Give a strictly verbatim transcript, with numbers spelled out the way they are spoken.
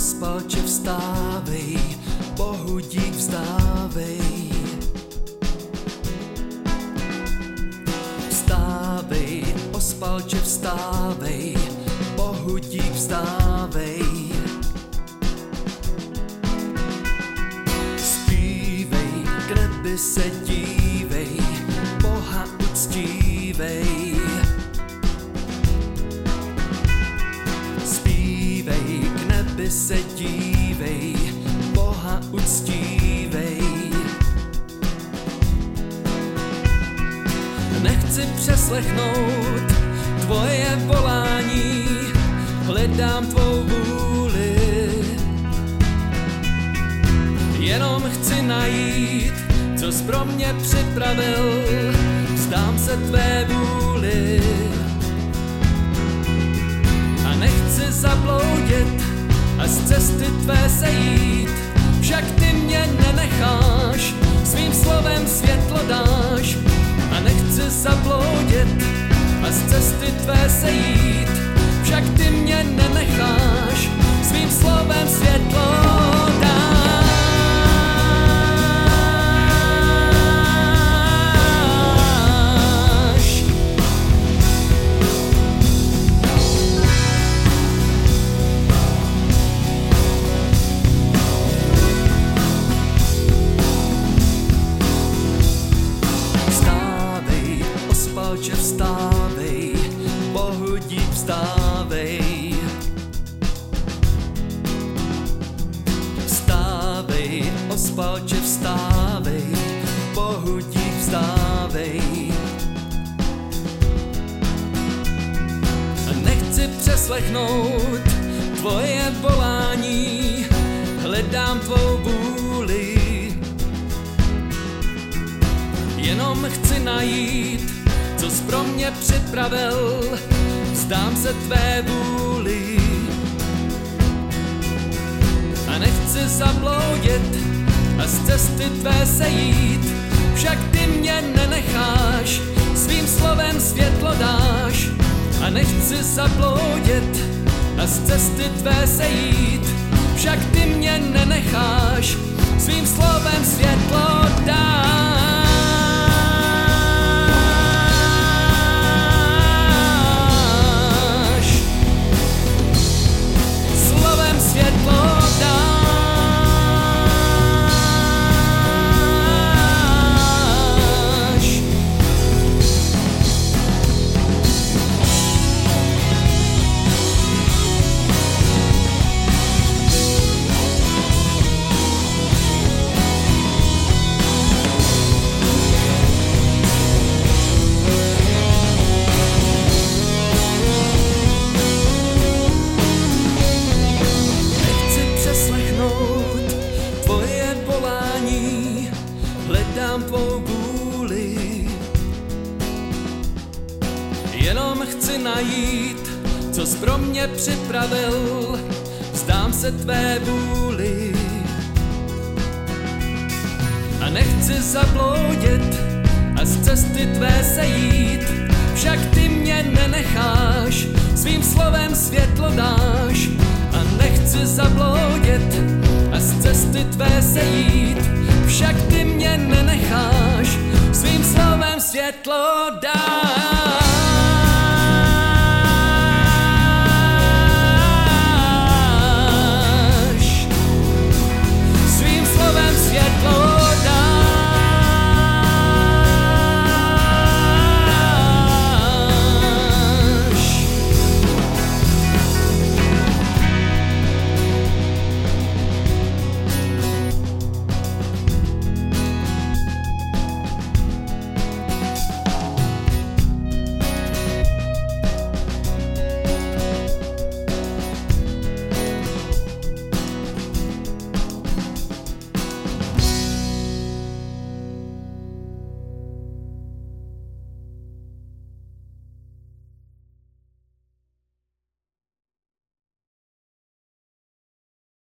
ospalče vstávej, Bohu dík vzdávej. Vstávej, ospalče vstávej, Bohu dík vzdávej. Zpívej, k nebi se dívej, Boha uctívej. Zpívej, k nebi se dívej, Boha uctívej. Nechci přeslechnout tvoje volání, hledám tvou vůli. Jenom chci najít, co jsi pro mě připravil, vzdám se tvé vůli. A nechci zabloudit a z cesty tvé sejít, však ty mě nenecháš, svým slovem světlo dáš. A nechci zabloudit a z cesty tvé sejít, však ty mě nenecháš, svým slovem světlo dáš. Ospalče vstávej, Bohu dík vzdávej. Vstávej, ospalče vstávej, Bohu dík vzdávej. Nechci přeslechnout tvoje volání, hledám tvou vůli. Jenom chci najít, co jsi pro mě připravil, vzdám se tvé vůli. A nechci zabloudit a z cesty tvé sejít, však ty mě nenecháš, svým slovem světlo dáš. A nechci zabloudit a z cesty tvé sejít, však ty mě nenecháš, svým slovem světlo dáš. Hledám tvou vůli. Jenom chci najít, co jsi pro mě připravil, vzdám se tvé vůli. A nechci zabloudit a z cesty tvé sejít, však ty mě nenecháš, svým slovem světlo dáš. A nechci zabloudit a z cesty tvé sejít, však ty mě nenecháš, svým slovem světlo dáš.